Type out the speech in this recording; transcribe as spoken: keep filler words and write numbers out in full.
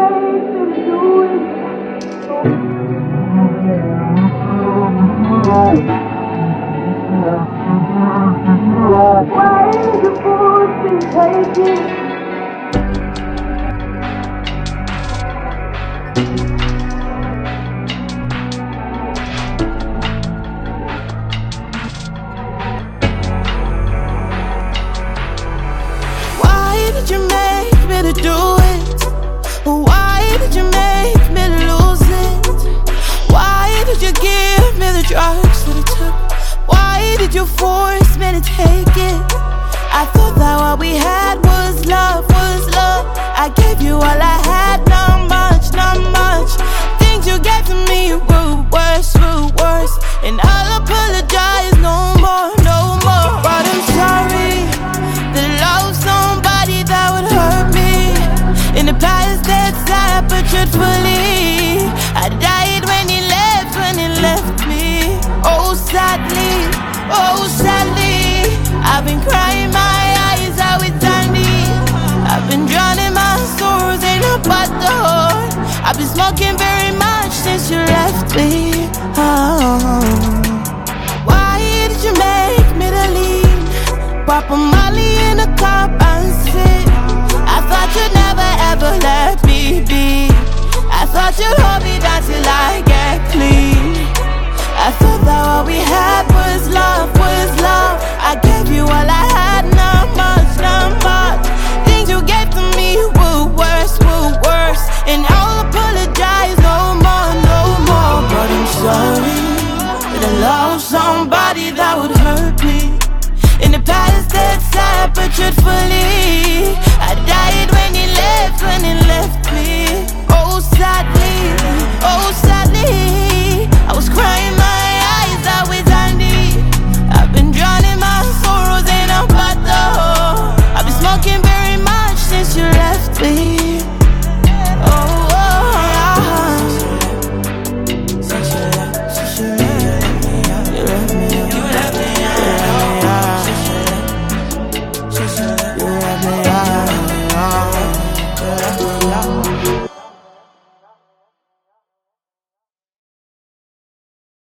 Why did you force me to take it? Why did you make me to do it? Why did you make me to lose it? Why did you give me the drugs that it took? Why did you force me to take it? I thought that what we had was love, was love. I gave you all I had, not much, not much. Things you gave to me were worse, were worse. And I'll apologize no more, no more. But I'm sorry that I loved somebody that would hurt me. In the past that's sad, but truthfully I died when he left, when he left me. Oh sadly, oh sadly, I've been crying my eyes out with Dandy. I've been drowning my sorrows in a bottle. I've been smoking very much since you left me. Oh, why did you make me to leave? Papa,